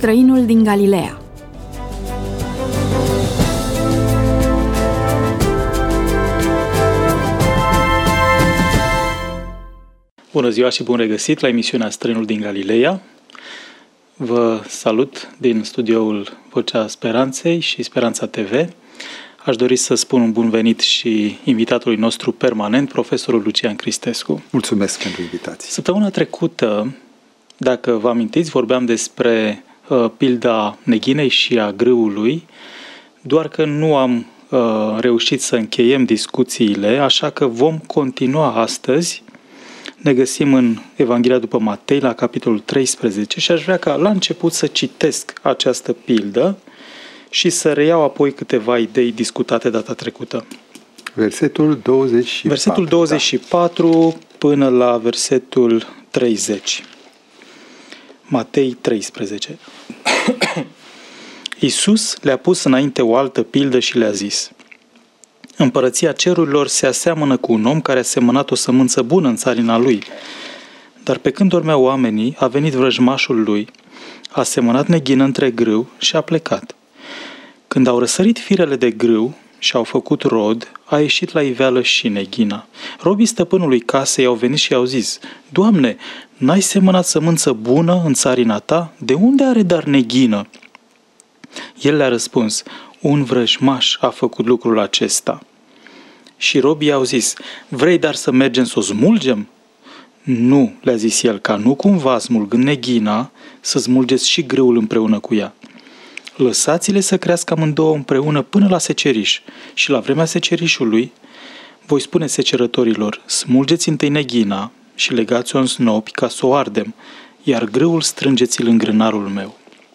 Străinul din Galileea. Bună ziua și bun regăsit la emisiunea Străinul din Galileea. Vă salut din studioul Vocea Speranței și Speranța TV. Aș dori să spun un bun venit și invitatului nostru permanent, profesorul Lucian Cristescu. Mulțumesc pentru invitație. Săptămâna trecută, dacă vă amintiți, vorbeam despre pilda neghinei și a grâului, doar că nu am reușit să încheiem discuțiile, așa că vom continua astăzi. Ne găsim în Evanghelia după Matei, la capitolul 13, și aș vrea ca la început să citesc această pildă și să reiau apoi câteva idei discutate data trecută. Versetul 24. Versetul 24 până la versetul 30. Matei 13. Iisus le-a pus înainte o altă pildă și le-a zis: Împărăția cerurilor se aseamănă cu un om care a semănat o sămânță bună în țarina lui. Dar pe când dormeau oamenii, a venit vrăjmașul lui, a semănat neghină între grâu și a plecat. Când au răsărit firele de grâu și au făcut rod, a ieșit la iveală și neghina. Robii stăpânului casei au venit și i-au zis: Doamne, n-ai semănat sămânță bună în țarina ta? De unde are dar neghină? El le-a răspuns: Un vrăjmaș a făcut lucrul acesta. Și robii au zis: Vrei dar să mergem să o smulgem? Nu, le-a zis el, ca nu cumva, smulgând neghina, să smulgeți și grâul împreună cu ea. Lăsați-le să crească amândouă împreună până la seceriș și la vremea secerișului voi spune secerătorilor: Smulgeți întâi neghina și legați-o în snopi ca să o ardem, iar grâul strângeți-l în grânarul meu.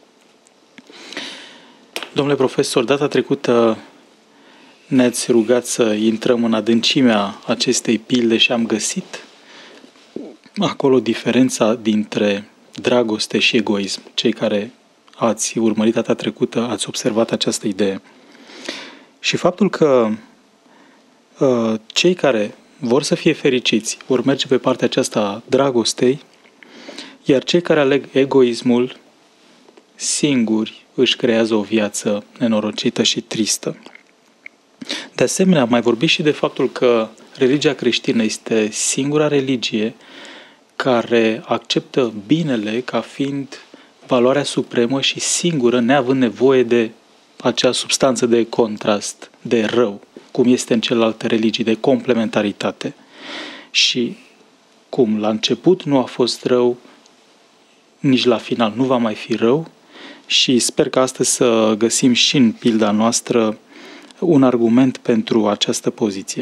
Domnule profesor, data trecută ne-ați rugat să intrăm în adâncimea acestei pilde și am găsit acolo diferența dintre dragoste și egoism. Cei care ați urmărit data trecută ați observat această idee. Și faptul că cei care vor să fie fericiți vor merge pe partea aceasta a dragostei, iar cei care aleg egoismul singuri își creează o viață nenorocită și tristă. De asemenea, am mai vorbit și de faptul că religia creștină este singura religie care acceptă binele ca fiind valoarea supremă și singură, neavând nevoie de acea substanță de contrast, de rău, cum este în celelalte religii, de complementaritate. Și cum la început nu a fost rău, nici la final nu va mai fi rău, și sper că astăzi să găsim și în pilda noastră un argument pentru această poziție.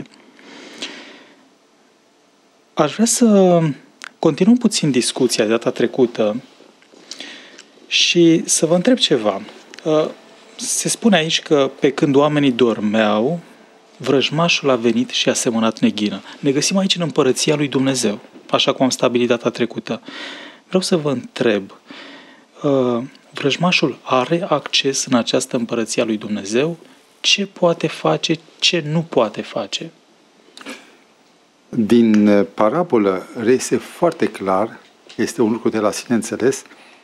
Aș vrea să continuăm puțin discuția de data trecută și să vă întreb ceva. Se spune aici că pe când oamenii dormeau, vrăjmașul a venit și a semănat neghină. Ne găsim aici în împărăția lui Dumnezeu, așa cum am stabilit data trecută. Vreau să vă întreb, vrăjmașul are acces în această împărăție a lui Dumnezeu? Ce poate face, ce nu poate face? Din parabolă reiese foarte clar, este un lucru de la sine înțeles,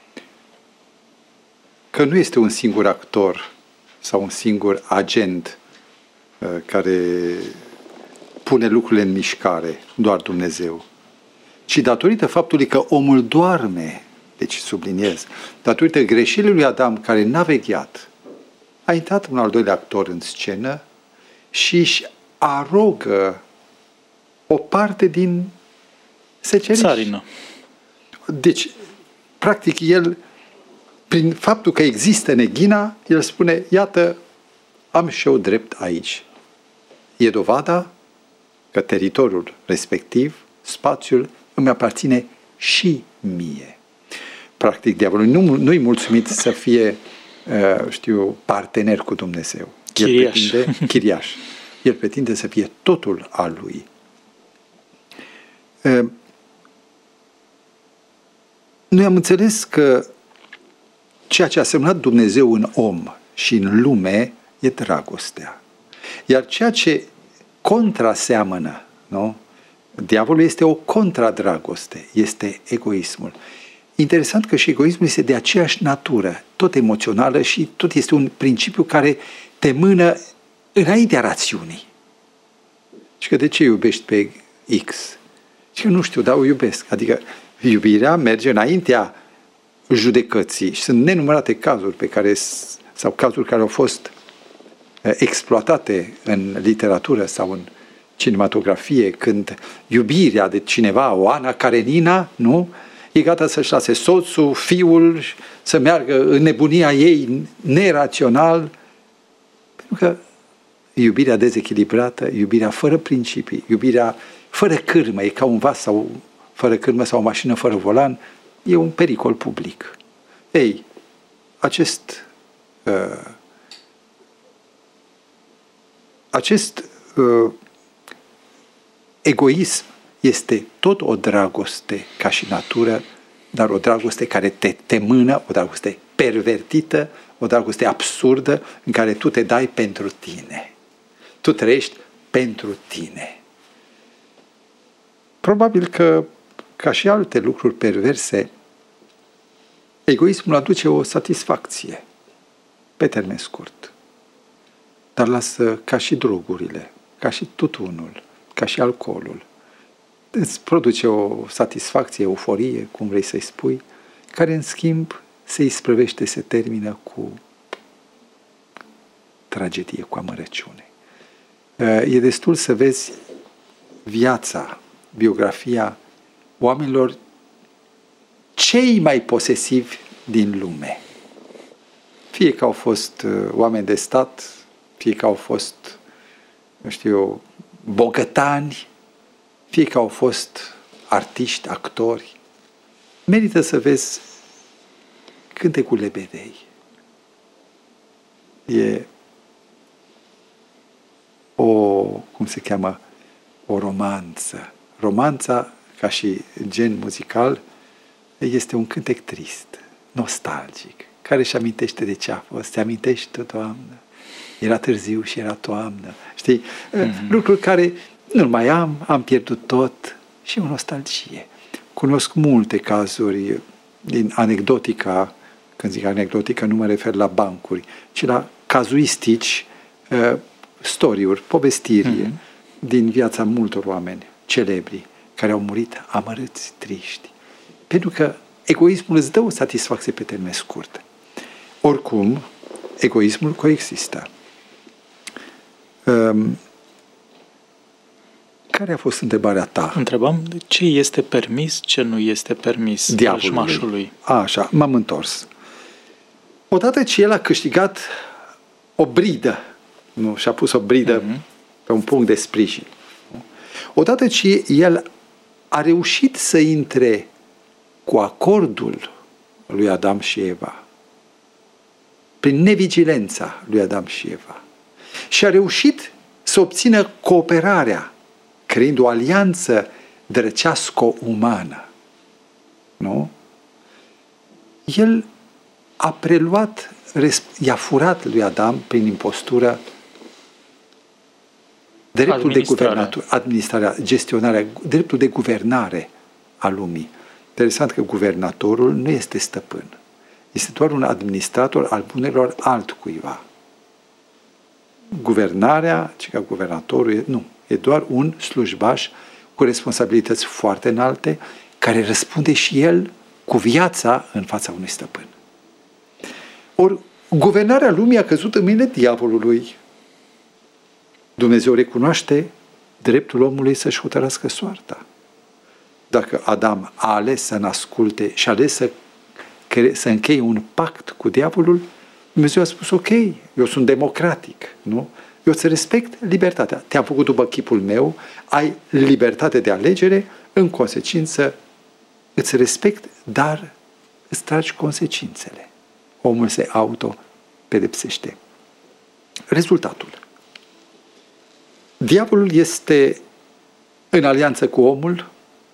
că nu este un singur actor sau un singur agent care pune lucrurile în mișcare, doar Dumnezeu, ci datorită faptului că omul doarme, deci subliniez, datorită greșelii lui Adam care n-a vegheat, a intrat un al doilea actor în scenă și își arogă o parte din seceriș. Țarină. Deci, practic, el, prin faptul că există neghina, el spune: iată, am și eu drept aici. E dovada că teritoriul respectiv, spațiul, îmi aparține și mie. Practic, diavolul nu-i mulțumit să fie, partener cu Dumnezeu. Chiriaș. El pretinde să fie totul al lui. Noi am înțeles că ceea ce a semnat Dumnezeu în om și în lume e dragostea. Iar ceea ce contraseamănă, nu? Diavolul este o contradragoste, este egoismul. interesant că și egoismul este de aceeași natură, tot emoțională și tot este un principiu care te mână înaintea rațiunii. Și că de ce iubești pe X? Și că nu știu, dar o iubesc. Adică iubirea merge înaintea judecății și sunt nenumărate cazuri sau cazuri care au fost exploatate în literatură sau în cinematografie, când iubirea de cineva, o Ana Karenina, nu? E gata să-și lase soțul, fiul, să meargă în nebunia ei nerațional, pentru că iubirea dezechilibrată, iubirea fără principii, iubirea fără cârmă, e ca un vas sau fără cârmă sau o mașină fără volan, e un pericol public. Ei, acest egoism este tot o dragoste ca și natură, dar o dragoste care te mână, o dragoste pervertită, o dragoste absurdă în care tu te dai pentru tine. Tu trăiești pentru tine. Probabil că, ca și alte lucruri perverse, egoismul aduce o satisfacție pe termen scurt. Dar lasă, ca și drogurile, ca și tutunul, ca și alcoolul, îți produce o satisfacție, euforie, cum vrei să-i spui, care în schimb se isprăvește, se termină cu tragedie, cu amărăciune. E destul să vezi viața, biografia oamenilor cei mai posesivi din lume. Fie că au fost oameni de stat, fie că au fost, nu știu eu, bogătani, fie că au fost artiști, actori. Merită să vezi Cântecul Lebedei. E o romanță. Romanța, ca și gen muzical, este un cântec trist, nostalgic, care își amintește de ce a fost. Te amintești tu, Doamnă? Era târziu și era toamnă. Știi? Lucruri care nu mai am pierdut tot și o nostalgie. Cunosc multe cazuri din anecdotica, când zic anecdotică, nu mă refer la bancuri, ci la cazuistici, story-uri, povestiri din viața multor oameni celebri care au murit amărâți, triști. Pentru că egoismul îți dă o satisfacție pe termen scurt. Oricum, egoismul coexistă. Care a fost întrebarea ta? Întrebam ce este permis, ce nu este permis vrăjmașului. Așa, m-am întors. Odată ce el a câștigat o bridă, nu, și-a pus o bridă pe un punct de sprijin. Odată ce el a reușit să intre cu acordul lui Adam și Eva, prin nevigilența lui Adam și Eva, și a reușit să obțină cooperarea, creând o alianță drăcească-umană. Nu? El a preluat, i-a furat lui Adam prin impostură dreptul de guvernatură, administrarea, gestionarea, dreptul de guvernare a lumii. Interesant că guvernatorul nu este stăpân. Este doar un administrator al bunurilor altcuiva. Guvernarea, ci ca guvernatorul, nu. E doar un slujbaș cu responsabilități foarte înalte, care răspunde și el cu viața în fața unui stăpân. Ori, guvernarea lumii a căzut în mâinile diavolului. Dumnezeu recunoaște dreptul omului să-și hotărască soarta. Dacă Adam a ales să n-asculte și a ales să încheie un pact cu diavolul, Dumnezeu a spus, ok, eu sunt democratic, nu? Eu îți respect libertatea. Te-am făcut după chipul meu, ai libertate de alegere, în consecință îți respect, dar îți tragi consecințele. Omul se auto-pedepsește. Rezultatul. Diavolul este în alianță cu omul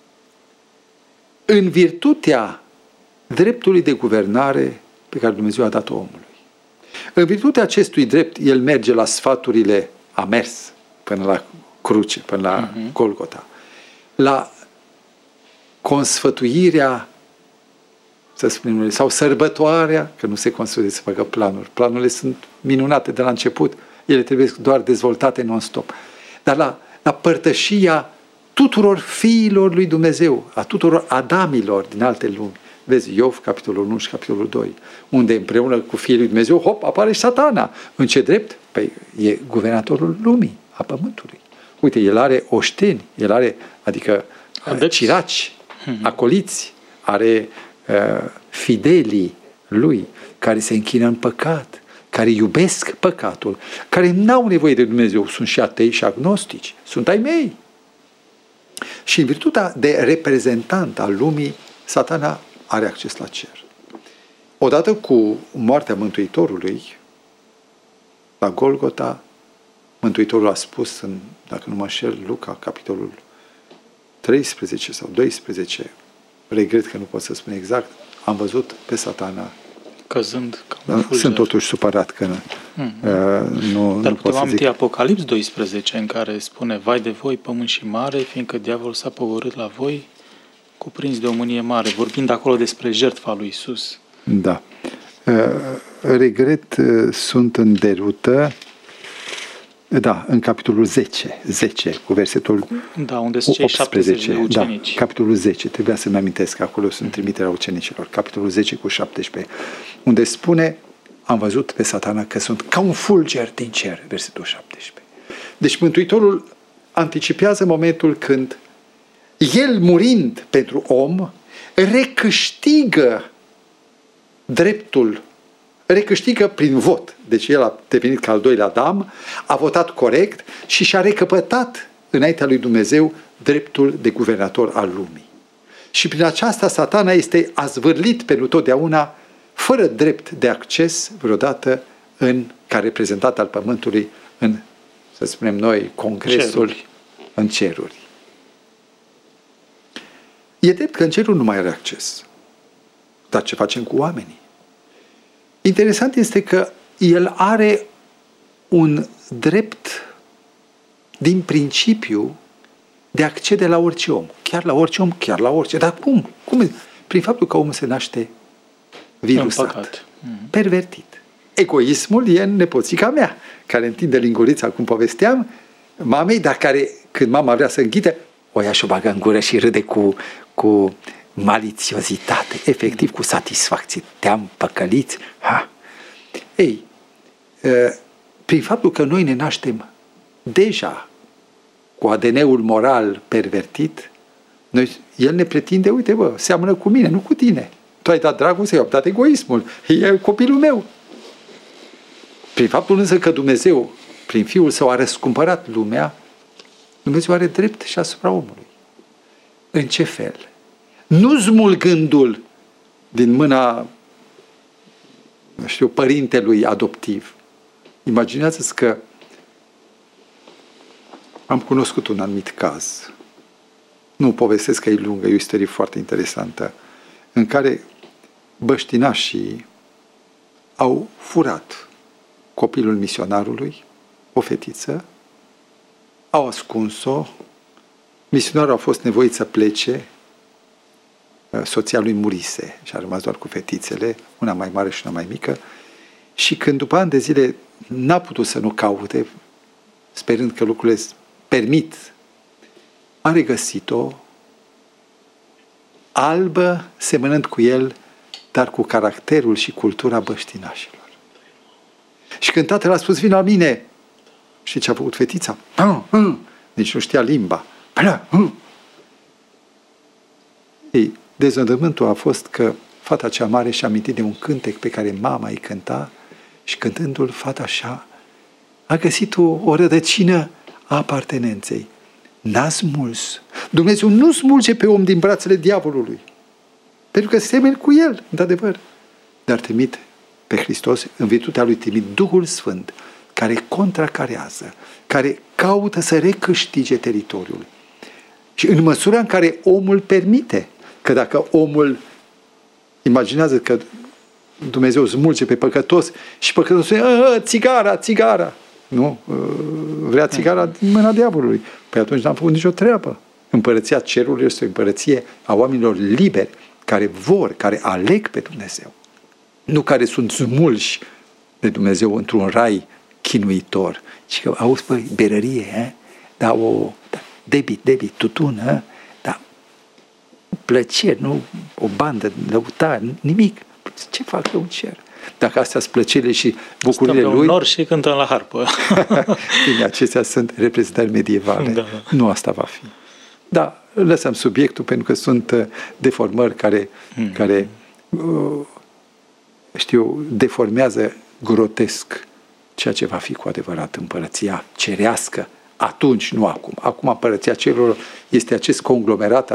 în virtutea dreptului de guvernare pe care Dumnezeu a dat-o omului. În virtutea acestui drept, el merge la sfaturile, a mers până la cruce, până la Golgota, la consfătuirea să spunem noi, sau sărbătoarea, că nu se construie să facă planuri. Planurile sunt minunate de la început, ele trebuie doar dezvoltate non-stop. Dar la părtășia tuturor fiilor lui Dumnezeu, a tuturor Adamilor din alte lumi. Vezi, Iov, capitolul 1 și capitolul 2, unde împreună cu fiii lui Dumnezeu, hop, apare și Satana. În ce drept? Păi e guvernatorul lumii, a pământului. Uite, el are oșteni, el are, adică ciraci, acoliți, are fidelii lui, care se închină în păcat, care iubesc păcatul, care n-au nevoie de Dumnezeu, sunt și atei și agnostici, sunt ai mei. Și în virtutea de reprezentant al lumii, Satana are acces la cer. Odată cu moartea Mântuitorului, la Golgota, Mântuitorul a spus, dacă nu mă înșel, Luca, capitolul 13 sau 12, regret că nu pot să spun exact, am văzut pe Satana căzând ca un fulger. Sunt totuși supărat că nu Dar pot să zic. aminti Apocalips 12, în care spune: vai de voi, pământ și mare, fiindcă diavolul s-a pogorât la voi, cuprins de o mânie mare, vorbind acolo despre jertfa lui Iisus. Da. Regret, sunt în derută. Da, în capitolul 10, cu versetul da, unde sunt cei 70 de ucenici. Da, capitolul 10, trebuia să-mi amintesc, acolo sunt trimiterea ucenicilor. Capitolul 10 cu 17, unde spune: am văzut pe Satana că sunt ca un fulger din cer, versetul 17. Deci Mântuitorul anticipează momentul când el, murind pentru om, recâștigă dreptul, recâștigă prin vot. Deci el a devenit ca al doilea Adam, a votat corect și și-a recăpătat înaintea lui Dumnezeu dreptul de guvernator al lumii. Și prin aceasta Satana este azvârlit pentru totdeauna, fără drept de acces vreodată ca reprezentant al Pământului în, să spunem noi, Congresul în ceruri. E drept că în ceruri nu mai are acces. Dar ce facem cu oamenii? Interesant este că el are un drept din principiu de a accede la orice om. Chiar la orice om, chiar la orice. Dar cum? Prin faptul că omul se naște virusat, pervertit. Egoismul e în nepoțica mea, care întinde lingurița, cum povesteam, mamei, dar care, când mama vrea să înghite, o ia și o bagă în gură și râde cu malițiozitate, efectiv cu satisfacție. Te-am păcălit? Ha! Ei, prin faptul că noi ne naștem deja cu ADN-ul moral pervertit, el ne pretinde: uite bă, seamănă cu mine, nu cu tine. Tu ai dat dragoste, eu am dat egoismul, e copilul meu. Prin faptul însă că Dumnezeu, prin Fiul Său, a răscumpărat lumea, Dumnezeu are drept și asupra omului. În ce fel? Nu smulgându-l din mâna, părintelui adoptiv. Imaginează-ți că am cunoscut un anumit caz. Nu povestesc că e lungă, e o istorie foarte interesantă, în care băștinașii au furat copilul misionarului, o fetiță, au ascuns-o, misionarul a fost nevoit să plece, soția lui murise și a rămas doar cu fetițele, una mai mare și una mai mică, și când după ani de zile n-a putut să nu caute, sperând că lucrurile permit, a regăsit-o albă, semănând cu el, dar cu caracterul și cultura băștinașilor. Și când tatăl a spus: vino la mine, știi ce a făcut fetița? Nici nu știa limba. Ei, dezvădământul a fost că fata cea mare și-a amintit de un cântec pe care mama îi cânta și cântându-l, fata așa a găsit o rădăcină a apartenenței. N-a smuls. Dumnezeu nu smulge pe om din brațele diavolului, pentru că semeni cu el, într-adevăr. Dar trimit pe Hristos, în virtutea lui trimit Duhul Sfânt, care contracarează, care caută să recâștige teritoriul. Și în măsura în care omul permite, că dacă omul imaginează că Dumnezeu smulge pe păcătos și păcătosul țigara, nu? Vrea țigara din mâna diavolului. Păi atunci n-am făcut nicio treabă. Împărăția cerului este o împărăție a oamenilor liberi, care vor, care aleg pe Dumnezeu, nu care sunt smulși de Dumnezeu într-un rai chinuitor. Și că, auzi, băi, berărie, da, debit, tutun, da, plăceri, nu o bandă, lăutare, nimic. Ce fac eu în cer? Dacă astea sunt plăcerile și bucurile lui... lui... nor și cântăm la harpă. Bine, acestea sunt reprezentări medievale. Da. Nu asta va fi. Da, lăsăm subiectul pentru că sunt deformări care deformează grotesc ceea ce va fi cu adevărat împărăția cerească. Atunci, nu acum. Acum împărăția cerurilor este acest conglomerat,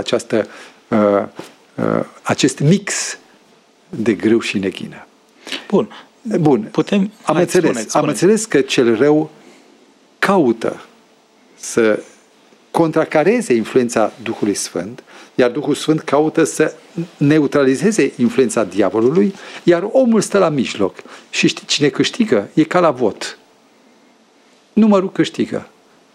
acest mix de grâu și neghină. Bun. Am înțeles că cel rău caută să contracareze influența Duhului Sfânt, iar Duhul Sfânt caută să neutralizeze influența diavolului, iar omul stă la mijloc. Și știi, cine câștigă e ca la vot. Numărul câștigă.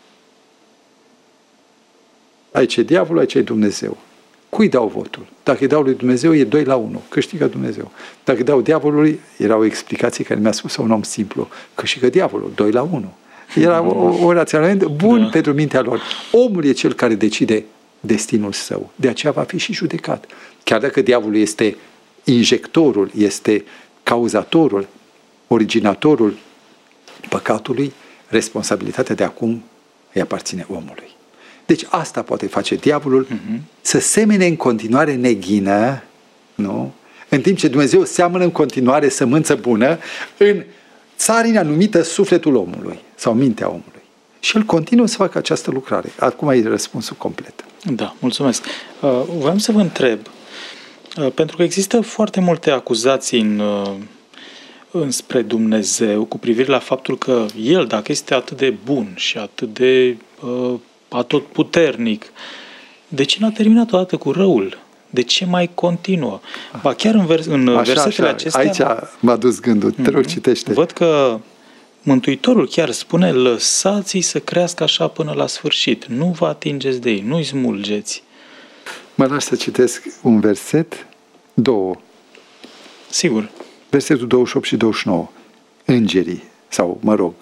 Aici e diavolul, aici e Dumnezeu. Cui dau votul? Dacă îi dau lui Dumnezeu, e 2-1. Câștigă Dumnezeu. Dacă îi dau diavolului, era o explicație care mi-a spus un om simplu. Câștigă diavolul, 2-1. Era un raționament bun pentru mintea lor. Omul e cel care decide destinul său. De aceea va fi și judecat. Chiar dacă diavolul este injectorul, este cauzatorul, originatorul păcatului, responsabilitatea de acum îi aparține omului. Deci asta poate face diavolul, să semene în continuare neghină, nu? În timp ce Dumnezeu seamănă în continuare sămânță bună în țarina numită sufletul omului sau mintea omului. Și el continuă să facă această lucrare. Acum e răspunsul complet. Da, mulțumesc. Vreau să vă întreb, pentru că există foarte multe acuzații înspre Dumnezeu cu privire la faptul că El, dacă este atât de bun și atât de atotputernic, de ce n-a terminat odată cu răul? De ce mai continuă? Ba chiar în versetele acestea... Aici m-a dus gândul. Te rog, citește. Văd că Mântuitorul chiar spune: lăsați-i să crească așa până la sfârșit. Nu vă atingeți de ei, nu-i smulgeți. Mă lași să citesc un verset, 2. Sigur. Versetul 28 și 29. Îngerii, sau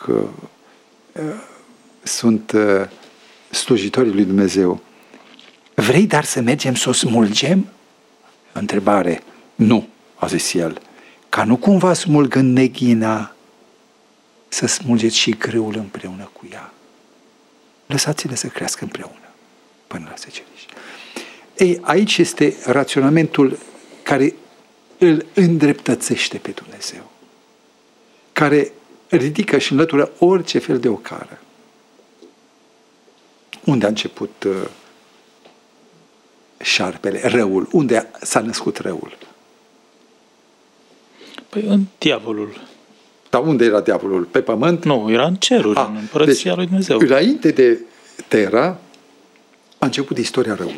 sunt slujitorii lui Dumnezeu. Vrei dar să mergem să o smulgem? Întrebare. Nu, a zis el. Ca nu cumva smulgând neghina, să smulgeți și grâul împreună cu ea. Lăsați-le să crească împreună până la seceriș. Ei, aici este raționamentul care îl îndreptățește pe Dumnezeu, care ridică și înlătură orice fel de ocară. Unde a început șarpele, răul? Unde s-a născut răul? Păi în diavolul. Dar unde era diavolul? Pe pământ? Nu, era în ceruri, în împărăția lui Dumnezeu. Înainte de Terra a început istoria răului.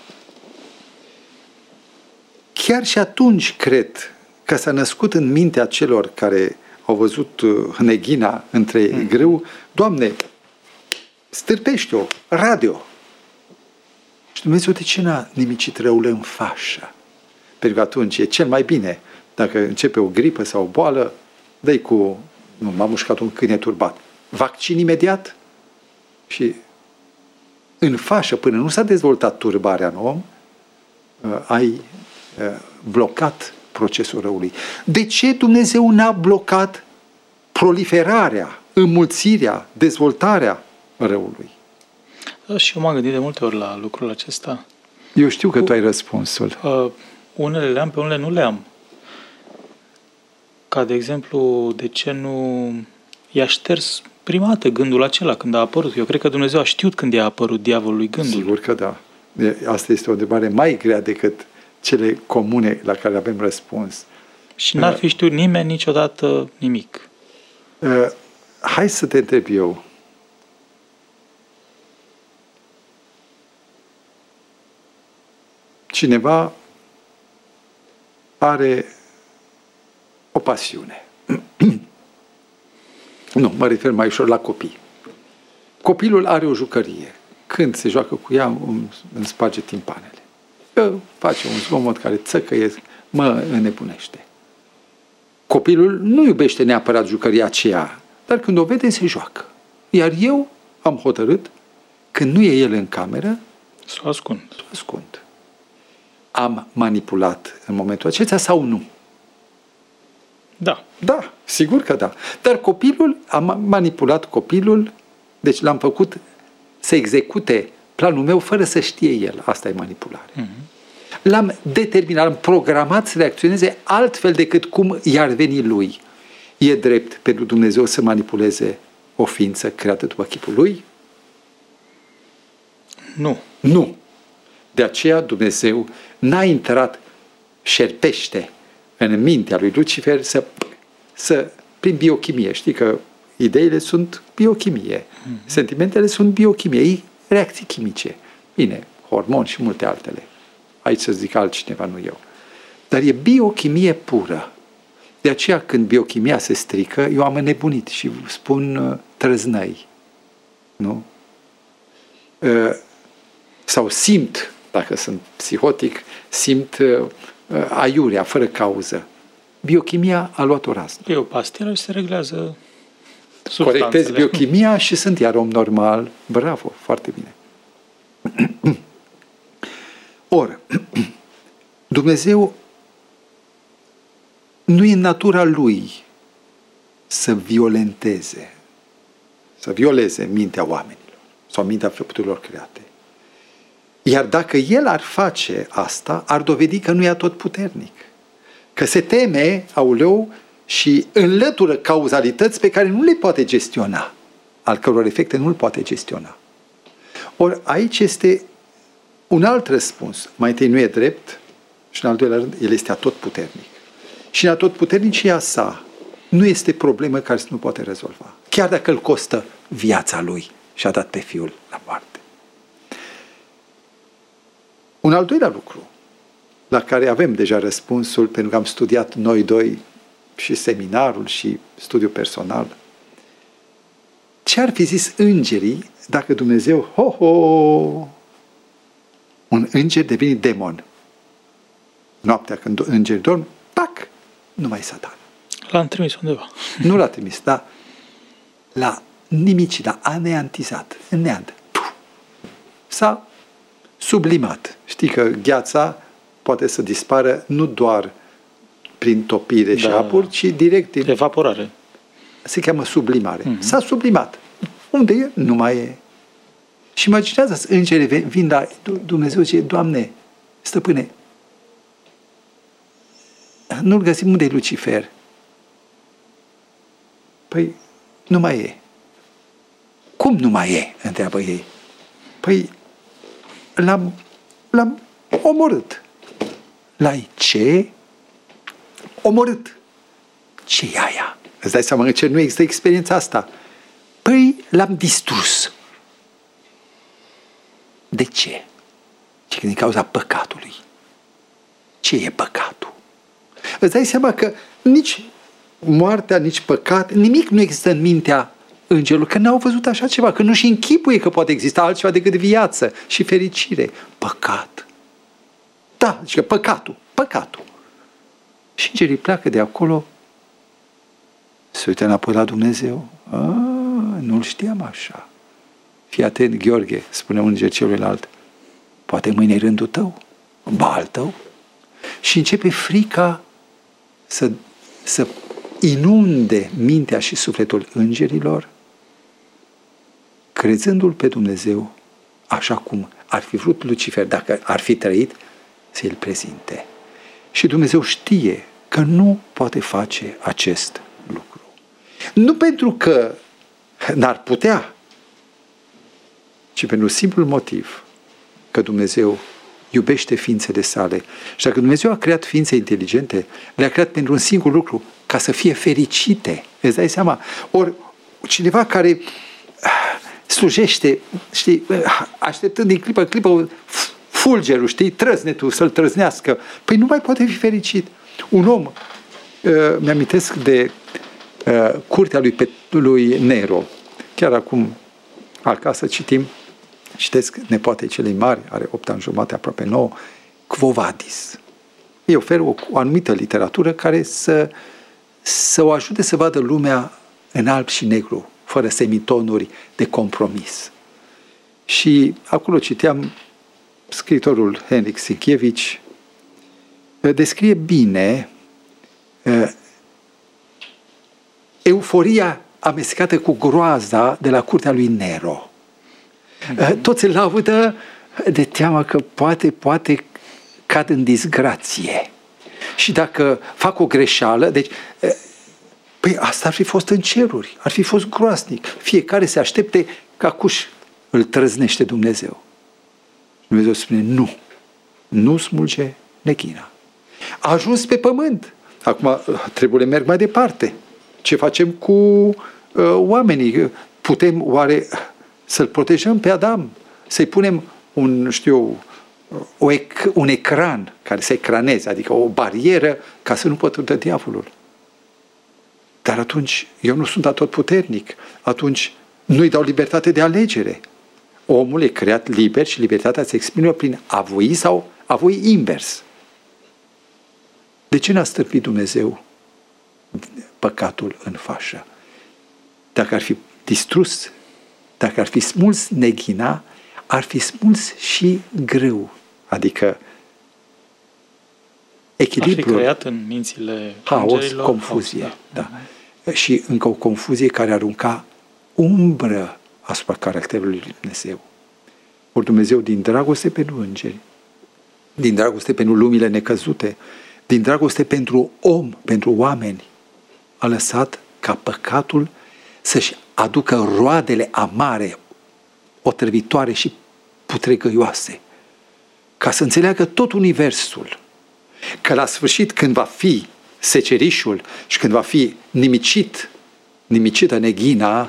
Chiar și atunci cred că s-a născut în mintea celor care au văzut neghina între grâu, Doamne, stârpește-o, radio. Și Dumnezeu de ce n-a nimicit răul în fașă? Pentru că atunci e cel mai bine. Dacă începe o gripă sau o boală, dă-i cu... Nu, m-a mușcat un câine turbat. Vaccin imediat și în fașă, până nu s-a dezvoltat turbarea în om, ai blocat procesul răului. De ce Dumnezeu n-a blocat proliferarea, înmulțirea, dezvoltarea răului? Și eu m-am gândit de multe ori la lucrul acesta. Eu știu că tu ai răspunsul. Unele le am, pe unele nu le am. Ca de exemplu, de ce nu i-a șters prima dată gândul acela când a apărut? Eu cred că Dumnezeu a știut când i-a apărut diavolului gândul. Sigur că da. Asta este o întrebare mai grea decât cele comune la care avem răspuns. Și n-ar fi știut nimeni niciodată nimic. Hai să te întreb eu. Cineva are o pasiune. Nu, mă refer mai ușor la copii. Copilul are o jucărie. Când se joacă cu ea, îmi sparge timpanele. face un zgomot care țăcăie, mă înnebunește. Copilul nu iubește neapărat jucăria aceea, dar când o vede, se joacă. Iar eu am hotărât, când nu e el în cameră, să o ascund. Am manipulat în momentul acesta sau nu? Da. Da, sigur că da. Dar am manipulat copilul, deci l-am făcut să execute planul meu fără să știe el. Asta e manipulare. L-am determinat, l-am programat să reacționeze altfel decât cum i-ar veni lui. E drept pentru Dumnezeu să manipuleze o ființă creată după chipul lui? Nu. Nu. De aceea Dumnezeu n-a intrat șerpește în mintea lui Lucifer prin biochimie. Știi că ideile sunt biochimie. Sentimentele sunt biochimie. Reacții chimice. Bine, hormoni și multe altele. Aici să zic altcineva, nu eu. Dar e biochimie pură. De aceea când biochimia se strică, eu am înnebunit și spun trăznăi. Nu? Sau simt, dacă sunt psihotic, simt aiurea, fără cauză. Biochimia a luat o rază. E o pastilă și se reglează substanțele. Corectezi biochimia și sunt iar om normal. Bravo, foarte bine. Or, Dumnezeu nu e în natura Lui să violeze mintea oamenilor sau mintea făpturilor create. Iar dacă El ar face asta, ar dovedi că nu e atotputernic. Că se teme, auleu, și înlătură cauzalități pe care nu le poate gestiona, al căror efecte nu le poate gestiona. Ori aici este un alt răspuns. Mai întâi nu e drept și în al doilea rând El este atotputernic. Și în atotputernicia sa nu este problemă care să nu poate rezolva. Chiar dacă îl costă viața lui și a dat pe Fiul la moarte. Un al doilea lucru la care avem deja răspunsul, pentru că am studiat noi doi și seminarul și studiul personal. Ce ar fi zis îngerii dacă Dumnezeu, un înger devine demon? Noaptea când îngerii dorm, pac, nu mai e Satan. L-am trimis undeva. Nu l-a trimis, dar l-a nimicit, l-a aneantizat, în neant. S-a sublimat. Știi că gheața poate să dispară nu doar prin topire și apuri, ci direct din evaporare. Se cheamă sublimare. S-a sublimat. Unde e? Nu mai e. Și imaginează-ți, îngerii vin la Dumnezeu și zice, Doamne, stăpâne, nu-l găsim, unde e Lucifer? Păi, nu mai e. Cum nu mai e? Întreabă ei. Păi, l-am omorât. L-ai ce? Omorât. Ce e aia? Îți dai seama că nu există experiența asta. Păi, l-am distrus. De ce? Și din cauza păcatului. Ce e păcatul? Îți dai seama că nici moartea, nici păcat, nimic nu există în mintea îngerilor, că n-au văzut așa ceva, că nu-și închipuie că poate exista altceva decât viață și fericire. Păcat. Da, zice că păcatul. Și îngerii pleacă de acolo, se uită înapoi la Dumnezeu. Nu-l știam așa. Fii atent, Gheorghe, spune un înger celuilalt, poate mâine e rândul tău, ba al tău. Și începe frica să inunde mintea și sufletul îngerilor, crezându-l pe Dumnezeu așa cum ar fi vrut Lucifer, dacă ar fi trăit, să îl prezinte. Și Dumnezeu știe că nu poate face acest lucru. Nu pentru că n-ar putea, ci pentru simplul motiv că Dumnezeu iubește ființele sale. Și dacă Dumnezeu a creat ființe inteligente, le-a creat pentru un singur lucru, ca să fie fericite. Îți dai seama? Ori cineva care slujește, știi, așteptând din clipă în clipă fulgerul, știi, trăznetul, să-l trăznească, păi nu mai poate fi fericit. Un om, mi-amintesc de curtea lui Nero, chiar acum acasă citesc nepoatei celei mari, are 8 ani jumate, aproape 9, Quo vadis. Ei oferă o anumită literatură care să o ajute să vadă lumea în alb și negru, fără semitonuri de compromis. Și acolo citeam scriitorul Henryk Sienkiewicz, descrie bine euforia amestecată cu groaza de la curtea lui Nero. Toți îl laudă de teamă că poate cad în disgrație. Și dacă fac o greșeală, deci, păi asta ar fi fost în ceruri, ar fi fost groaznic. Fiecare se aștepte că acuși îl trăznește Dumnezeu. Dumnezeu spune, nu smulge neghina. A ajuns pe pământ. Acum trebuie merg mai departe. Ce facem cu oamenii? Putem oare să-l protejăm pe Adam? Să-i punem un ecran care să ecraneze, adică o barieră ca să nu pătrundă diavolul. Dar atunci eu nu sunt atotputernic. Atunci nu-i dau libertate de alegere. Omul e creat liber și libertatea se exprimă prin a voi sau a voi invers. De ce n-a stârpit Dumnezeu păcatul în fașă? Dacă ar fi distrus, dacă ar fi smuls neghina, ar fi smuls și grâu. Adică echilibrul. Ar fi creat în mințile haos, confuzie. Da. Și încă o confuzie care arunca umbră asupra caracterului lui Dumnezeu. Ori Dumnezeu, din dragoste pentru îngeri, din dragoste pentru lumile necăzute, din dragoste pentru om, pentru oameni, a lăsat ca păcatul să-și aducă roadele amare, otrăvitoare și putregăioase, ca să înțeleagă tot universul că la sfârșit, când va fi secerișul și când va fi nimicită neghina,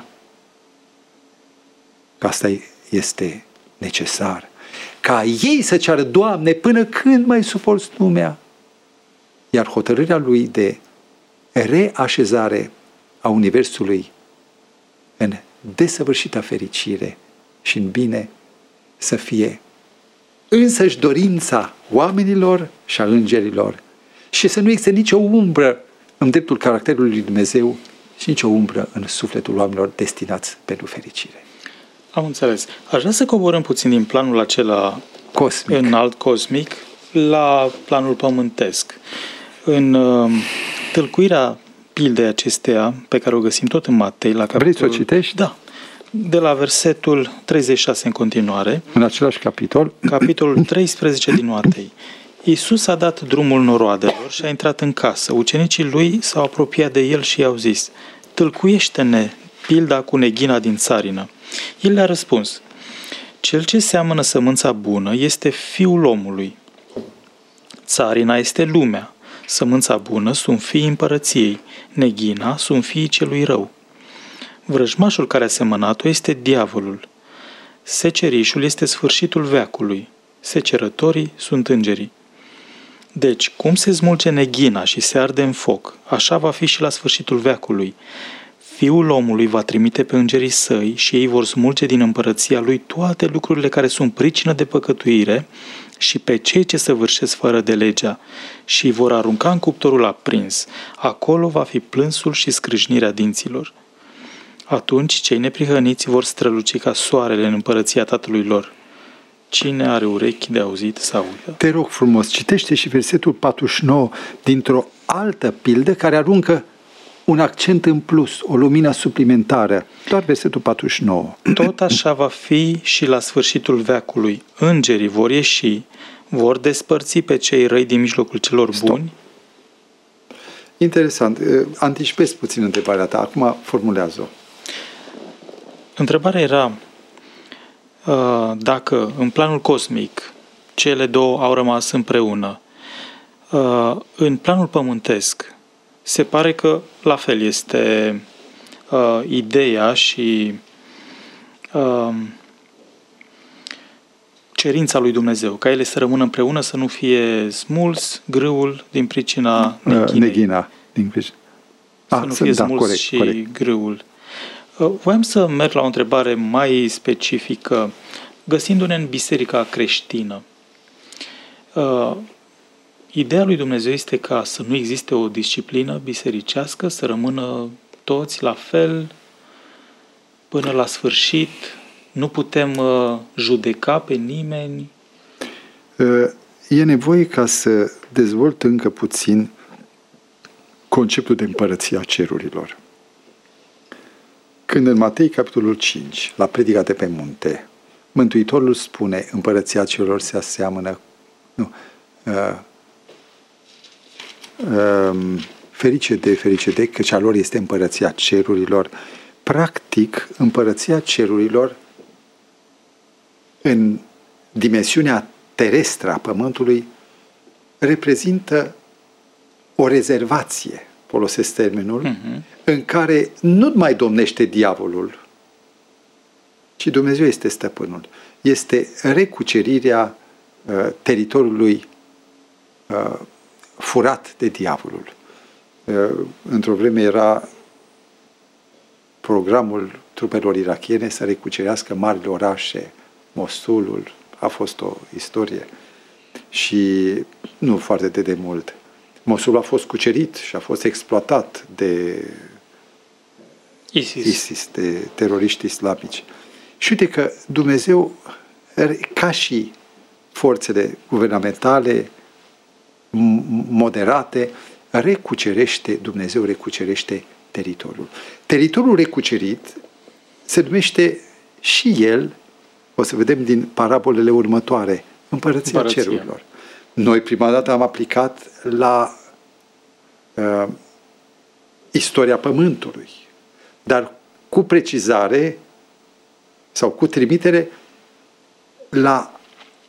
că asta este necesar, ca ei să ceară, Doamne, până când mai suporți lumea? Iar hotărârea lui de reașezare a universului în desăvârșită fericire și în bine să fie însăși dorința oamenilor și a îngerilor și să nu existe nicio umbră în dreptul caracterului lui Dumnezeu și nicio umbră în sufletul oamenilor destinați pentru fericire. Am înțeles. Aș vrea să coborâm puțin din planul acela cosmic, înalt, cosmic, la planul pământesc. În tâlcuirea pildei acesteia, pe care o găsim tot în Matei, la capitolul... Vrei să o citești? Da. De la versetul 36 în continuare. În același capitol. Capitolul 13 din Matei. Iisus a dat drumul noroadelor și a intrat în casă. Ucenicii lui s-au apropiat de el și i-au zis: tâlcuiește-ne pilda cu neghina din țarină. El le-a răspuns: cel ce seamănă sămânța bună este Fiul omului. Țarina este lumea. Sămânța bună sunt fiii împărăției. Neghina sunt fiii celui rău. Vrăjmașul care a semănat-o este diavolul. Secerișul este sfârșitul veacului. Secerătorii sunt îngerii. Deci, cum se smulge neghina și se arde în foc, așa va fi și la sfârșitul veacului. Fiul omului va trimite pe îngerii săi și ei vor smulge din împărăția lui toate lucrurile care sunt pricină de păcătuire și pe cei ce săvârșesc fără de legea și îi vor arunca în cuptorul aprins. Acolo va fi plânsul și scrâșnirea dinților. Atunci cei neprihăniți vor străluci ca soarele în împărăția Tatălui lor. Cine are urechi de auzit să audă. Te rog frumos, citește și versetul 49 dintr-o altă pildă care aruncă un accent în plus, o lumină suplimentară. Doar versetul 49. Tot așa va fi și la sfârșitul veacului. Îngerii vor ieși, vor despărți pe cei răi din mijlocul celor buni. Interesant. Anticipez puțin întrebarea ta. Acum formulează-o. Întrebarea era dacă în planul cosmic cele două au rămas împreună. În planul pământesc se pare că la fel este ideea și cerința lui Dumnezeu, ca ele să rămână împreună, să nu fie smuls grâul din pricina neghina. Să nu fie smuls și corect. Grâul. Voiam să merg la o întrebare mai specifică, găsindu-ne în biserica creștină. Ideea lui Dumnezeu este ca să nu existe o disciplină bisericească, să rămână toți la fel până la sfârșit. Nu putem judeca pe nimeni. E nevoie ca să dezvolt încă puțin conceptul de împărăția cerurilor. Când în Matei, capitolul 5, la predica de pe munte, Mântuitorul spune, împărăția cerurilor se aseamănă, ferice de, căci a lor este împărăția cerurilor. Practic, împărăția cerurilor în dimensiunea terestră a Pământului reprezintă o rezervație, folosesc termenul, în care nu mai domnește diavolul, ci Dumnezeu este stăpânul. Este recucerirea teritoriului furat de diavolul. Într-o vreme era programul trupelor irakiene să recucerească marile orașe, Mosulul, a fost o istorie și nu foarte de demult. Mosulul a fost cucerit și a fost exploatat de ISIS, de teroriști islamici. Și uite că Dumnezeu, ca și forțele guvernamentale moderate, Dumnezeu recucerește teritoriul. Teritoriul recucerit se numește și el, o să vedem din parabolele următoare, împărăția cerurilor. Noi prima dată am aplicat la istoria Pământului, dar cu precizare sau cu trimitere la,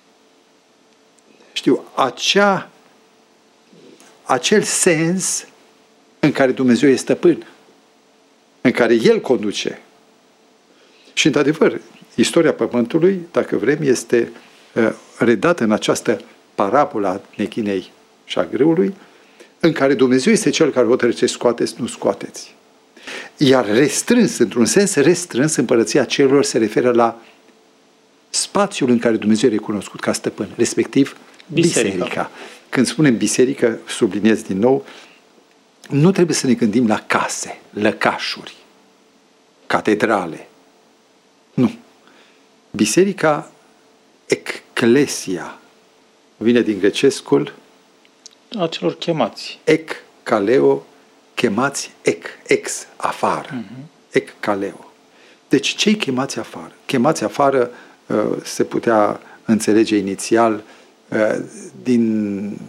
acel sens în care Dumnezeu este stăpân, în care El conduce. Și, într-adevăr, istoria Pământului, dacă vrem, este redată în această parabolă a neghinei și a grâului, în care Dumnezeu este Cel care hotărăște scoateți, nu scoateți. Iar restrâns, într-un sens restrâns, împărăția cerurilor se referă la spațiul în care Dumnezeu e recunoscut ca stăpân, respectiv biserica. Când spunem biserică, subliniez din nou, nu trebuie să ne gândim la case, lăcașuri, catedrale. Nu. Biserica, eclesia, vine din grecescul acelor chemați. Kaleo, chemați ex, afară. Kaleo. Deci cei chemați afară? Chemați afară se putea înțelege inițial din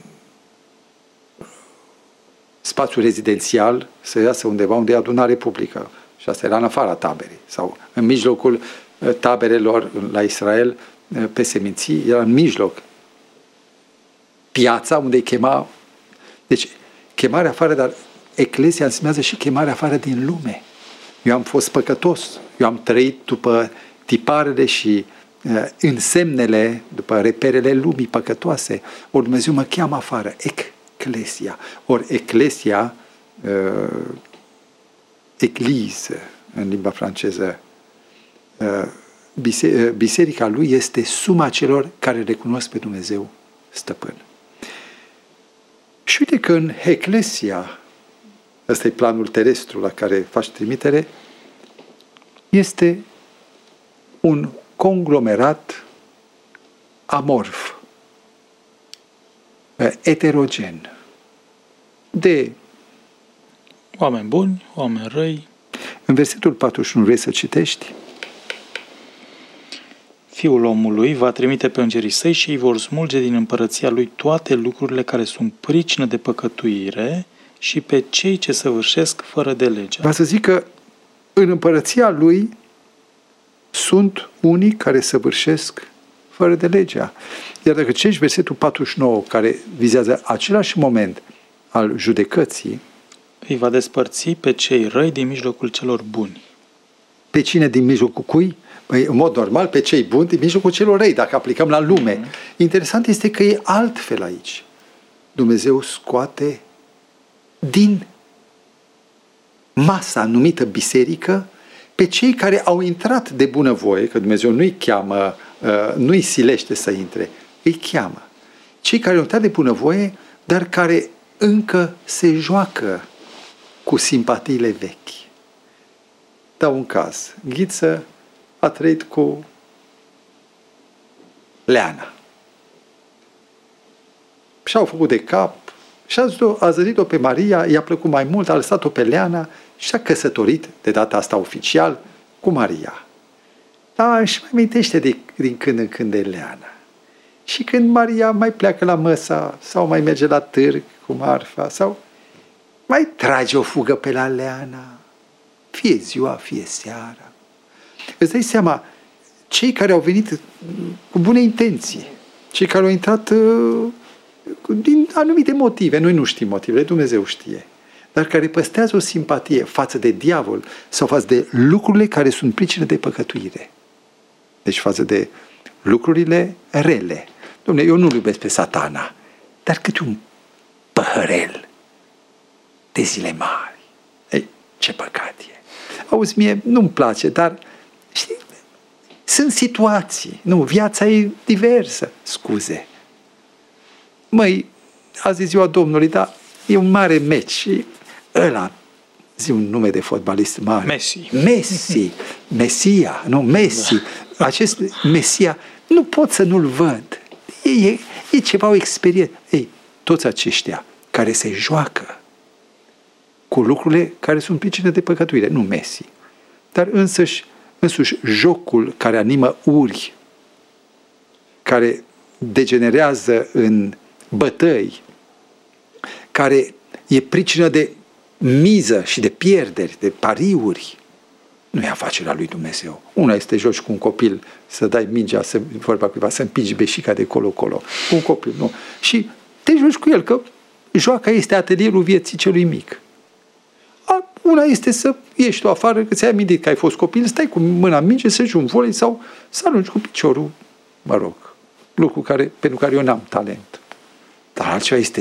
spațiu rezidențial să iasă undeva unde e adunare publică. Și asta era în afara taberei. Sau în mijlocul taberelor la Israel, pe seminții, era în mijloc. Piața unde îi chema. Deci, chemarea afară, dar eclesia înseamnă și chemarea afară din lume. Eu am fost păcătos. Eu am trăit după tiparele și însemnele, după reperele lumii păcătoase. Ori Dumnezeu mă cheamă afară. Eclesia. Ori eclesia, eglise, în limba franceză, biserica lui este suma celor care recunosc pe Dumnezeu stăpân. Și uite că în eclesia, ăsta e planul terestru la care faci trimitere, este un conglomerat amorf, eterogen, de oameni buni, oameni răi. În versetul 41 vrei să citești? Fiul omului va trimite pe îngerii săi și îi vor smulge din împărăția lui toate lucrurile care sunt pricină de păcătuire și pe cei ce săvârșesc fără de legea. Va să zic că în împărăția lui sunt unii care săvârșesc fără de legea. Iar dacă citești versetul 49, care vizează același moment al judecății, îi va despărți pe cei răi din mijlocul celor buni. Pe cine din mijlocul cui? Păi, în mod normal, pe cei buni din mijlocul celor răi, dacă aplicăm la lume. Interesant este că e altfel aici. Dumnezeu scoate din masa numită biserică pe cei care au intrat de bunăvoie, că Dumnezeu nu-i cheamă, nu-i silește să intre, îi cheamă. cei care au uitat de bunăvoie, dar care încă se joacă cu simpatiile vechi. Dau un caz. Ghiță a trăit cu Leana. Și-au făcut de cap și a zărit-o pe Maria, i-a plăcut mai mult, a lăsat-o pe Leana și s-a căsătorit, de data asta oficial, cu Maria. Dar își mai amintește din când în când de Leana. Și când Maria mai pleacă la măsa sau mai merge la târg cu marfa sau mai trage o fugă pe la Leana, fie ziua, fie seara. Îți dai seama, cei care au venit cu bune intenții, cei care au intrat din anumite motive, noi nu știm motivele, Dumnezeu știe, dar care păstrează o simpatie față de diavol sau față de lucrurile care sunt pricină de păcătuire. Deci față de lucrurile rele. Dom'le, eu nu-l iubesc pe Satana, dar câte un păhărel de zile mari. Ei, ce păcat e. Auzi, mie nu-mi place, dar știi, sunt situații. Nu, viața e diversă. Scuze. Măi, azi e ziua Domnului, dar e un mare meci și ăla, zi un nume de fotbalist mare. Messi. Mesia, nu, Messi. Da. Acest Mesia, nu pot să nu-l văd. E ceva, o experiență. Ei, toți aceștia care se joacă cu lucrurile care sunt pricină de păcătuire, nu Messi, dar însuși jocul care animă uri, care degenerează în bătăi, care e pricină de miză și de pierderi, de pariuri, nu e afacerea lui Dumnezeu. Una este joci cu un copil, să dai mingea, să împingi beșica de colo-colo. Un copil, nu. Și te joci cu el, că joaca este atelierul vieții celui mic. Una este să ieși tu afară, că ți-ai amintit că ai fost copil, stai cu mâna în minge, să joci un volei sau să arunci cu piciorul, mă rog, lucru pentru care eu n-am talent. Dar altceva este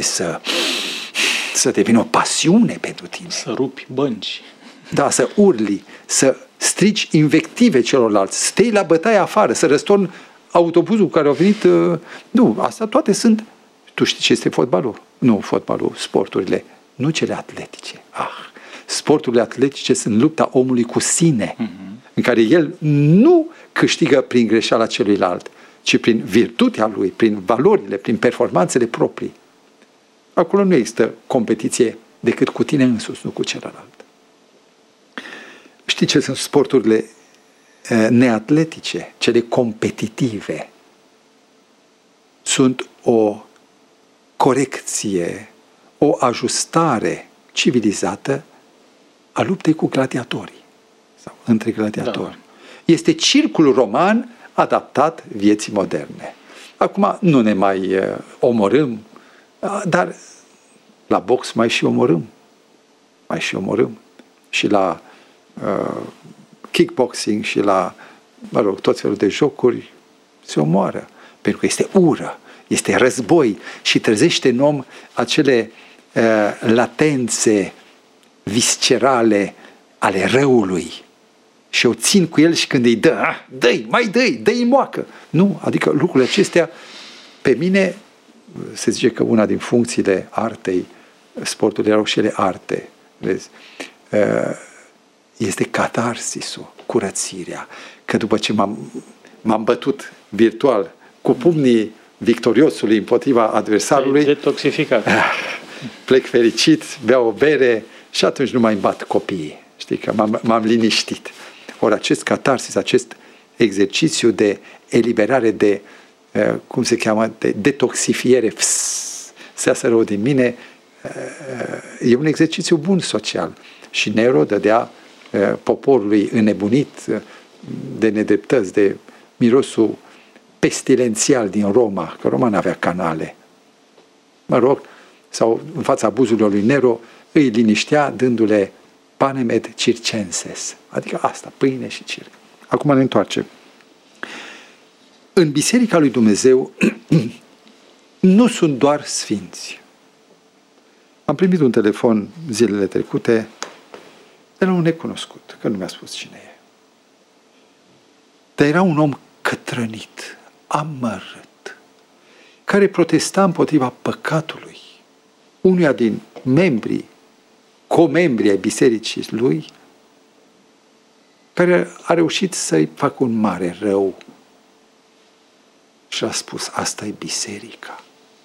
să devină o pasiune pentru tine. Să rupi bănci. Da, să urli, să strici invective celorlalți, să te iei la bătaie afară, să răstorni autobuzul cu care au venit. Nu, astea toate sunt. Tu știi ce este fotbalul? Nu fotbalul, sporturile, nu cele atletice. Sporturile atletice sunt lupta omului cu sine, în care el nu câștigă prin greșeala celuilalt, ci prin virtutea lui, prin valorile, prin performanțele proprii. Acolo nu există competiție decât cu tine însuți, nu cu celălalt. Știi ce sunt sporturile neatletice, cele competitive? Sunt o corecție, o ajustare civilizată a luptei cu gladiatorii sau între gladiatori. Da. Este circul roman adaptat vieții moderne. Acum nu ne mai omorâm, dar la box mai și omorâm. Și la kickboxing și la, mă rog, tot felul de jocuri se omoară. Pentru că este ură, este război și trezește în om acele latențe viscerale ale răului. Și o țin cu el și când îi dă, dă-i moacă. Nu, adică lucrurile acestea, pe mine, se zice că una din funcțiile artei, sporturile erau și ele arte, vezi, este catarsisul, curățirea. Că după ce m-am bătut virtual cu pumnii victoriosului împotriva adversarului, detoxificat. Plec fericit, beau o bere și atunci nu mai bat copiii. Știi că m-am liniștit. Ori acest catarsis, acest exercițiu de eliberare, de, cum se cheamă, de detoxifiere, se iasă rău din mine, e un exercițiu bun social. Și Nero dădea poporului înnebunit de nedreptăți, de mirosul pestilențial din Roma, că Roma n-avea canale. Mă rog, sau în fața abuzurilor lui Nero, îi liniștea dându-le panem et circenses. Adică asta, pâine și circ. Acum ne întoarcem. În Biserica lui Dumnezeu nu sunt doar sfinți. Am primit un telefon zilele trecute de la un necunoscut, că nu mi-a spus cine e. Dar era un om cătrănit, amărât, care protesta împotriva păcatului unuia din comembrii ai bisericii lui, care a reușit să-i facă un mare rău. Și a spus, asta e biserica.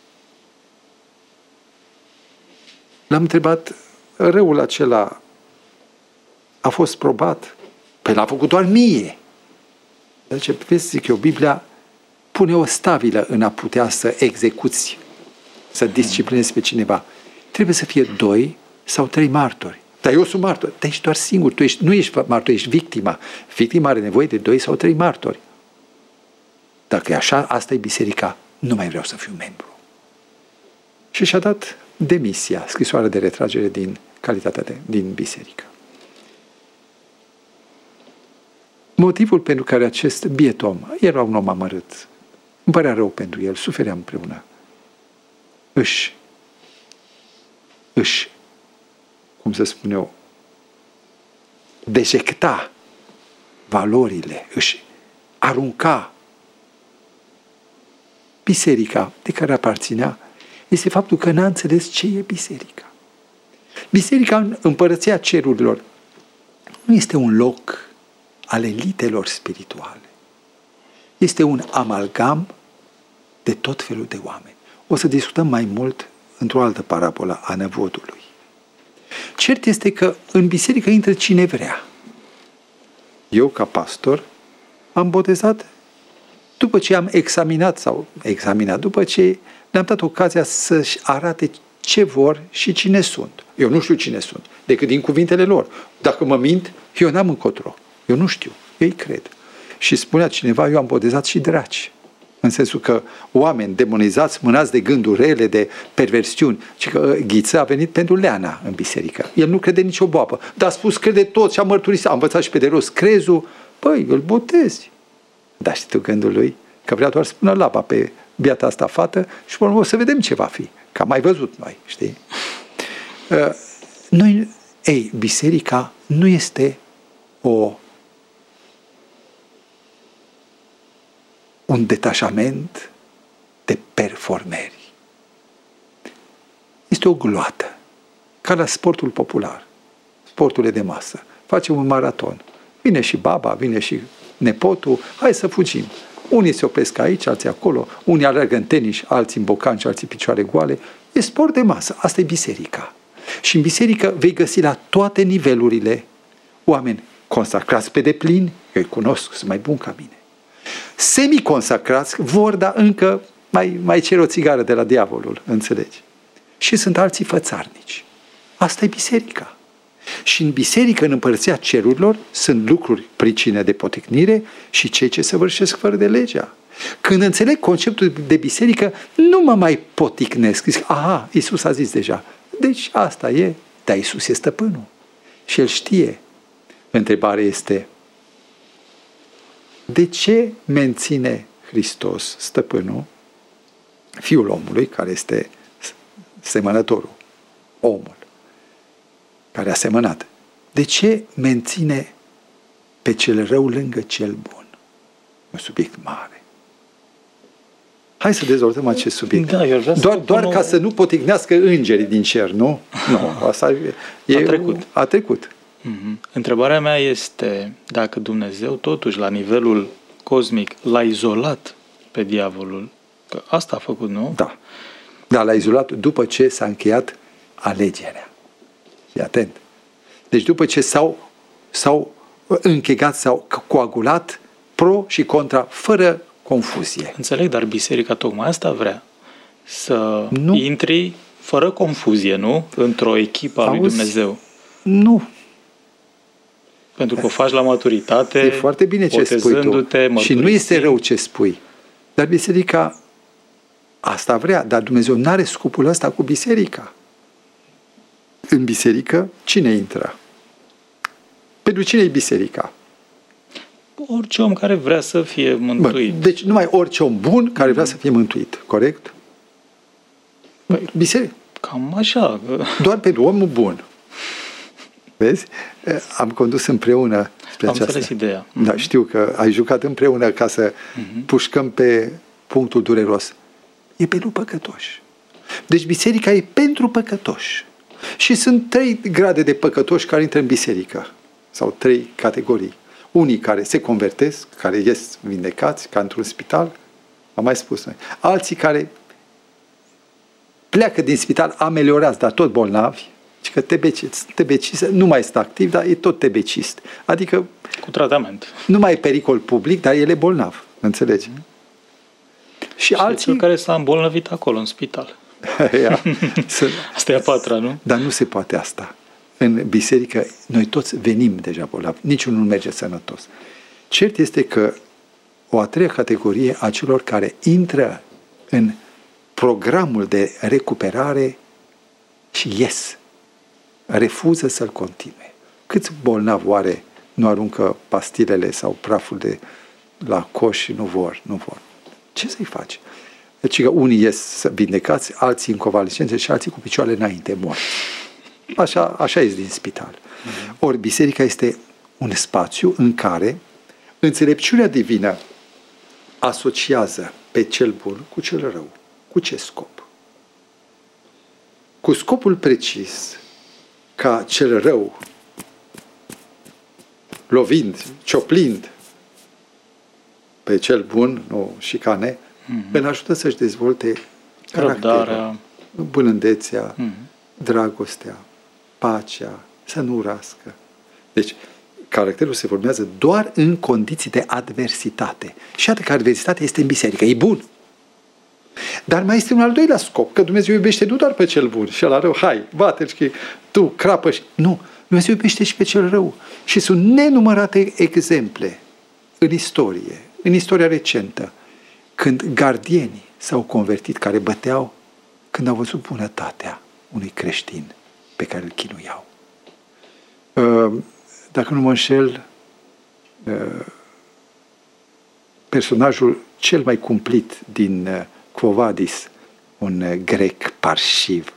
L-am întrebat, răul acela a fost probat? Păi l-a făcut doar mie. Deci, vezi, zic eu, Biblia pune o stabilă în a putea să execuți, să disciplinezi pe cineva. Trebuie să fie 2 sau 3 martori. Dar eu sunt martor. Dar ești doar singur. Nu ești martor, ești victima. Victima are nevoie de 2 sau 3 martori. Dacă e așa, asta e biserica. Nu mai vreau să fiu membru. Și și-a dat demisia, scrisoarea de retragere din din biserică. Motivul pentru care acest biet om, era un om amărât, îmi părea rău pentru el, sufeream împreună, își, cum să spun eu, dejecta valorile, își arunca biserica de care aparținea, este faptul că n-a înțeles ce e biserica. Biserica în împărăția cerurilor nu este un loc al elitelor spirituale. Este un amalgam de tot felul de oameni. O să discutăm mai mult într-o altă parabolă a năvodului. Cert este că în biserică intră cine vrea. Eu, ca pastor, am botezat după ce am examinat, după ce le-am dat ocazia să-și arate ce vor și cine sunt. Eu nu știu cine sunt, decât din cuvintele lor. Dacă mă mint, eu n-am încotro. Eu nu știu, ei cred. Și spunea cineva, eu am botezat și draci. În sensul că oameni demonizați, mânați de gânduri rele, de perversiuni. Și că Ghiță a venit pentru Leana în biserică. El nu crede nicio boabă. Dar a spus, crede tot și a mărturisit. A învățat și pe de rost crezul. Păi, îl botezi. Dar știi tu gândul lui? Că vrea doar să pună lapa pe biata asta fată și până o să vedem ce va fi. Că am mai văzut noi, știi? Biserica nu este un detașament de performeri. Este o gloată, ca la sportul popular, sporturile de masă. Facem un maraton. Vine și baba, vine și nepotul, hai să fugim. Unii se opresc aici, alții acolo, unii alergă în tenis, alții în bocanci, alții picioare goale. E sport de masă, asta e biserica. Și în biserică vei găsi la toate nivelurile oameni consacrați pe deplin, eu îi cunosc, sunt mai buni ca mine. Semi-consacrați vor, dar încă mai cer o țigară de la diavolul, înțelegi? Și sunt alții fățarnici. Asta e biserica. Și în biserică, în împărăția cerurilor, sunt lucruri pricine de poticnire și cei ce săvârșesc fără de legea. Când înțeleg conceptul de biserică, nu mă mai poticnesc. Zic, aha, Iisus a zis deja. Deci asta e, dar Iisus e stăpânul. Și El știe. Întrebarea este, de ce menține Hristos, stăpânul, Fiul omului, care este semănătorul, omul, care a semănat? De ce menține pe cel rău lângă cel bun? Un subiect mare. Hai să dezvoltăm acest subiect. Da, eu vreau doar ca să nu potignească îngerii din cer, nu? Nu, asta a trecut. Întrebarea mea este dacă Dumnezeu totuși la nivelul cosmic l-a izolat pe diavolul, că asta a făcut, nu? Da. Dar l-a izolat după ce s-a încheiat alegerea. Fii atent. Deci după ce s-au închegat, s-au coagulat pro și contra, fără confuzie. Înțeleg, dar biserica tocmai asta vrea. Să intri fără confuzie, nu? Într-o echipă a lui Dumnezeu. Nu. Pentru că o faci la maturitate, e foarte bine ce spui tu. Și nu este rău ce spui. Dar biserica asta vrea, dar Dumnezeu nu are scopul ăsta cu biserica. În biserică, cine intră? Pentru cine e biserica? Orice om care vrea să fie mântuit. Deci numai orice om bun care vrea să fie mântuit, corect? Biserica. Cam așa. Doar pentru omul bun. Vezi? Am condus împreună spre aceasta. Am înțeles ideea. Da, știu că ai jucat împreună ca să pușcăm pe punctul dureros. e pentru păcătoși. Deci biserica e pentru păcătoși. Și sunt 3 grade de păcătoși care intră în biserică. Sau 3 categorii. Unii care se convertesc, care ies vindecați, ca într-un spital, am mai spus noi. Alții care pleacă din spital ameliorați, dar tot bolnavi, și că tebecist, nu mai este activ, dar e tot tebecist. Adică cu tratament. Nu mai e pericol public, dar el e bolnav. Înțelegi? Și alții... cel care s-a îmbolnăvit acolo, în spital. Asta e a 4-a, nu? Dar nu se poate asta. În biserică, noi toți venim deja bolnavi. Niciunul nu merge sănătos. Cert este că o a 3-a categorie a celor care intră în programul de recuperare și ies, refuză să-l continue. Câți bolnavi oare nu aruncă pastilele sau praful de la coș și nu vor? Ce să-i faci? Deci că unii ies vindecați, alții în convalescență și alții cu picioarele înainte, morți. Așa ies din spital. Ori biserica este un spațiu în care înțelepciunea divină asociază pe cel bun cu cel rău. Cu ce scop? Cu scopul precis ca cel rău, lovind, cioplind pe cel bun, nu șicane, îl ajută să-și dezvolte caracterul, bunăndețea, dragostea, pacea, să nu urască. Deci, caracterul se formează doar în condiții de adversitate. Și atât că adversitatea este în biserică, e bun. Dar mai este un al doilea scop, că Dumnezeu iubește nu doar pe cel bun și ăla rău, hai, bate-și, tu, crapă și... Nu, Dumnezeu iubește și pe cel rău. Și sunt nenumărate exemple în istoria recentă, când gardienii s-au convertit, care băteau, când au văzut bunătatea unui creștin pe care îl chinuiau. Dacă nu mă înșel, personajul cel mai cumplit din Quo Vadis, un grec parșiv,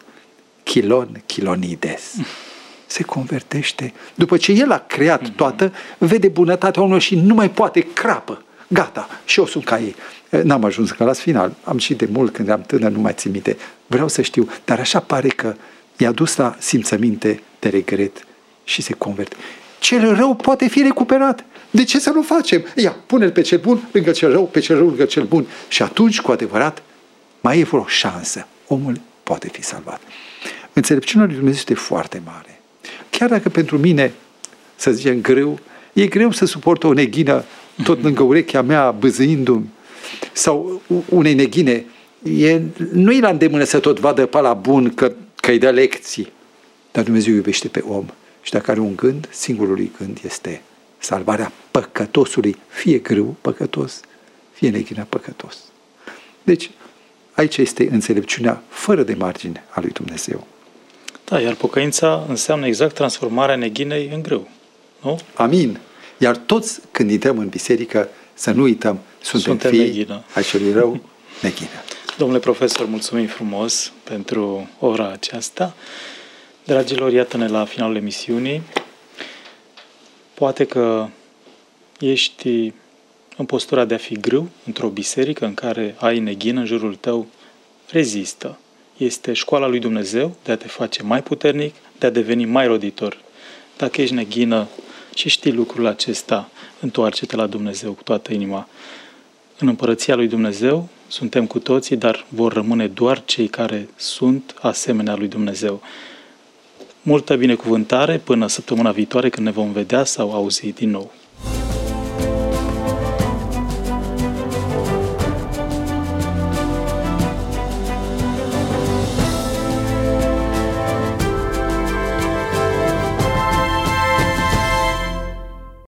Chilonides, se convertește. După ce el a creat toată, vede bunătatea unor și nu mai poate, crapă. Gata, și eu sunt ca ei. N-am ajuns ca la final. Am și de mult, când eram tânăr, nu mai țin minte. Vreau să știu, dar așa pare că i-a dus la simțăminte de regret și se converte. Cel rău poate fi recuperat. De ce să nu facem? Ia, pune-l pe cel bun lângă cel rău, pe cel rău lângă cel bun. Și atunci, cu adevărat, mai e vreo șansă. Omul poate fi salvat. Înțelepciunea lui Dumnezeu este foarte mare. Chiar dacă pentru mine, să zicem, e greu să suport o neghină tot lângă urechea mea, bâzâindu-mi, sau unei neghine, nu e la îndemână să tot vadă pe ăla bun că îi dă lecții. Dar Dumnezeu iubește pe om. Și dacă are un gând, singurul lui gând este salvarea păcătosului, fie grâu păcătos, fie neghină păcătos. Deci, aici este înțelepciunea fără de margine a lui Dumnezeu. Da, iar pocăința înseamnă exact transformarea neghinei în grâu, nu? Amin. Iar toți, când intrăm în biserică, să nu uităm, suntem fii neghină. ai celui rău, neghină. Domnule profesor, mulțumim frumos pentru ora aceasta. Dragilor, iată-ne la finalul emisiunii. Poate că ești în postura de a fi grâu într-o biserică în care ai neghină în jurul tău, rezistă. Este școala lui Dumnezeu de a te face mai puternic, de a deveni mai roditor. Dacă ești neghină și știi lucrul acesta, întoarce-te la Dumnezeu cu toată inima. În împărăția lui Dumnezeu suntem cu toții, dar vor rămâne doar cei care sunt asemenea lui Dumnezeu. Multă binecuvântare până săptămâna viitoare, când ne vom vedea sau auzi din nou.